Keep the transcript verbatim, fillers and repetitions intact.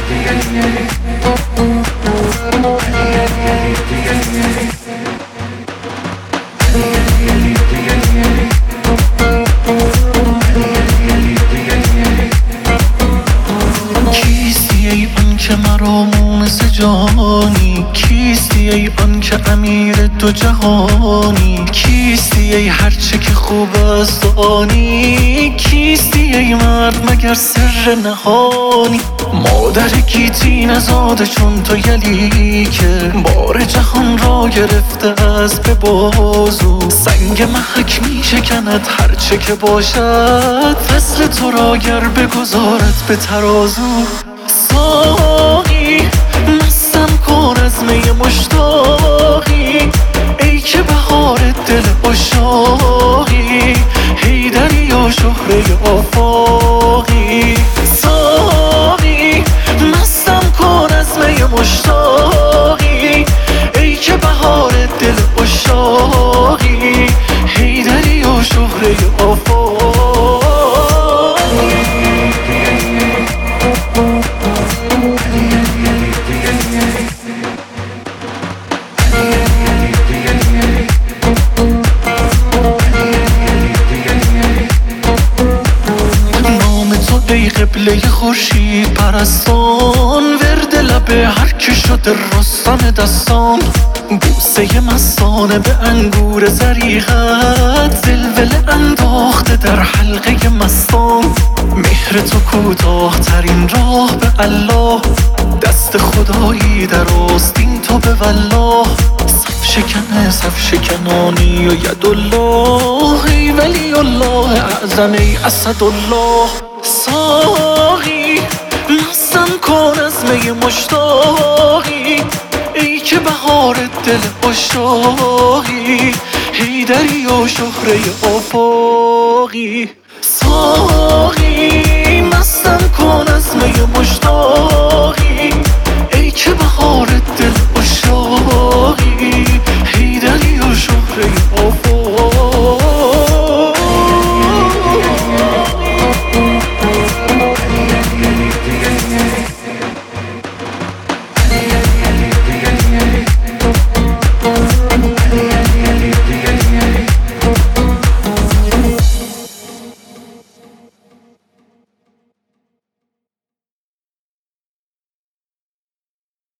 کیستی ای آن که مرا مونس جهانی؟ کیستی ای آن که امیر دو جهانی؟ کیستی ای هرچه که خوب است و آنی؟ کیستی ای مرد مگر سر نهانی؟ مادر گیتی نزاده چون تو یلی که بار جهان را گرفته از به بازو. سنگ محک می شکند هرچه که باشد، فصل تو را گر بگذارد به ترازو. ساقی مستم کن از می مشتاقی، ای که بهار دل عشاقی، حیدری و شهره آفاقی. ساقی مستم کن از می مشتاقی، ای که بهار دل عشاقی، حیدری و شهره آفاقی. ای قبله خورشید پرستان، ورد لب هر که شده رستم دستان. بوسه مستانه به انگور زریقت، ولوله انداخته در حلقه مستان. مهر تو کوتاه ترین راه به الله، دست خدایی در آستین تو به والله. صف شکنه صف شکنانی و یدالله، ای ولی الله اعظم ای اسدالله. ساقی مستم کن از می مشتاقی، ای که بهار دل عشاقی، حیدری و شهره آفاقی. ساقی مستم کن از می مشتاقی، ای که بهار